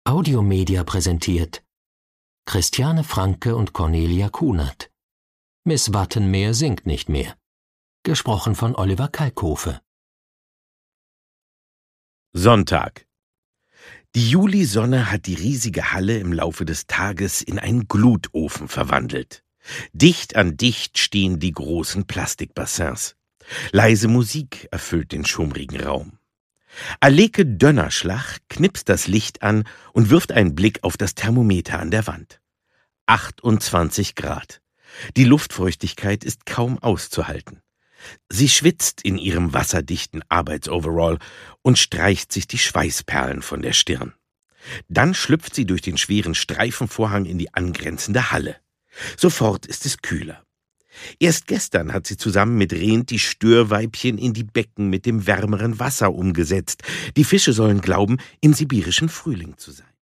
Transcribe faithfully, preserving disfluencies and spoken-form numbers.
Audiomedia präsentiert Christiane Franke und Cornelia Kunert. Miss Wattenmeer singt nicht mehr. Gesprochen von Oliver Kalkofe. Sonntag. Die Julisonne hat die riesige Halle im Laufe des Tages in einen Glutofen verwandelt. Dicht an dicht stehen die großen Plastikbassins. Leise Musik erfüllt den schummrigen Raum. Aleke Dönnerschlag knipst das Licht an und wirft einen Blick auf das Thermometer an der Wand. achtundzwanzig Grad. Die Luftfeuchtigkeit ist kaum auszuhalten. Sie schwitzt in ihrem wasserdichten Arbeitsoverall und streicht sich die Schweißperlen von der Stirn. Dann schlüpft sie durch den schweren Streifenvorhang in die angrenzende Halle. Sofort ist es kühler. Erst gestern hat sie zusammen mit Rent die Störweibchen in die Becken mit dem wärmeren Wasser umgesetzt. Die Fische sollen glauben, im sibirischen Frühling zu sein.